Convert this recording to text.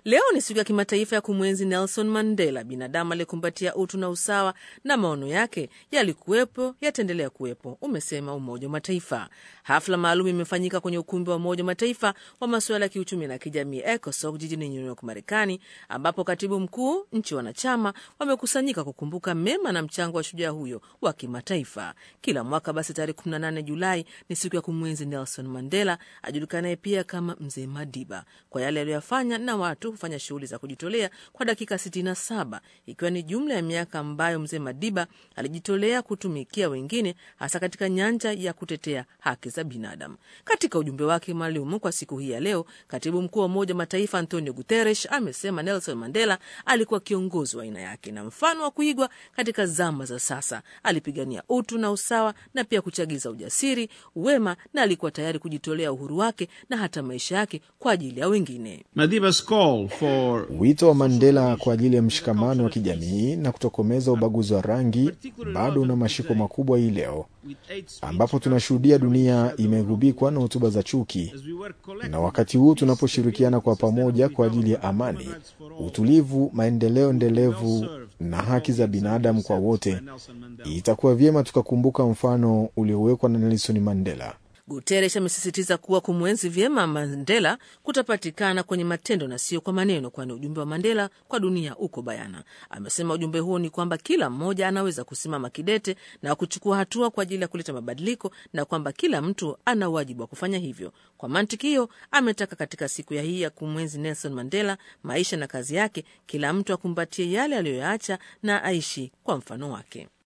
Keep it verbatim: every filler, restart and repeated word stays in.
Leo ni siku ya kimataifa ya kumwenzi Nelson Mandela, binadamu aliyekumbatia utu na usawa, na maono yake yalikuwepo, yataendelea kuwepo, umesema Umoja wa Mataifa. Hafla maalum imefanyika kwenye ukumbi wa Umoja wa Mataifa wa masuala ya kiuchumi na kijamii ECOSOC jijini New York, Marekani, ambapo katibu mkuu, nchi wanachama wamekusanyika kukumbuka mema na mchango wa shujaa huyo wa kimataifa. Kila mwaka basi tarehe kumi na nane Julai ni siku ya kumwenzi Nelson Mandela, ajulikanaye pia kama Mzee Madiba, kwa yale aliyofanya na watu kufanya shughuli za kujitolea kwa dakika sitini na saba, ikiwa ni jumla ya miaka ambayo Mzee Madiba alijitolea kutumikia wengine, hasa katika nyanja ya kutetea haki za binadamu. Katika ujumbe wake maalum kwa siku hii ya leo, katibu mkuu wa Umoja wa Mataifa Antonio Guterres amesema Nelson Mandela alikuwa kiongozi wa aina yake na mfano wa kuigwa katika zama za sasa. Alipigania utu na usawa na pia kuchagiza ujasiri, wema, na alikuwa tayari kujitolea uhuru wake na hata maisha yake kwa ajili ya wengine. Madiba's call for... Wito wa Mandela kwa ajili ya mshikamano wa kijamii na kutokomeza ubaguzi wa rangi bado una mashiko makubwa hii leo, ambapo tunashuhudia dunia imegubikwa na hotuba za chuki. Na wakati huu tunaposhirikiana kwa pamoja kwa ajili ya amani, utulivu, maendeleo endelevu na haki za binadamu kwa wote, itakuwa vyema tukakumbuka mfano uliowekwa na Nelson Mandela. Guterres amesisitiza kuwa kumwenzi vyema Mandela kutapatikana kwenye matendo na sio kwa maneno, kwani ujumbe wa Mandela kwa dunia uko bayana. Amesema ujumbe huo ni kwamba kila mmoja anaweza kusimama kidete na kuchukua hatua kwa ajili ya kuleta mabadiliko, na kwamba kila mtu ana wajibu wa kufanya hivyo. Kwa mantiki hiyo, ametaka katika siku ya hii ya kumwenzi Nelson Mandela, maisha na kazi yake, kila mtu akumbatie yale aliyoyaacha na aishi kwa mfano wake.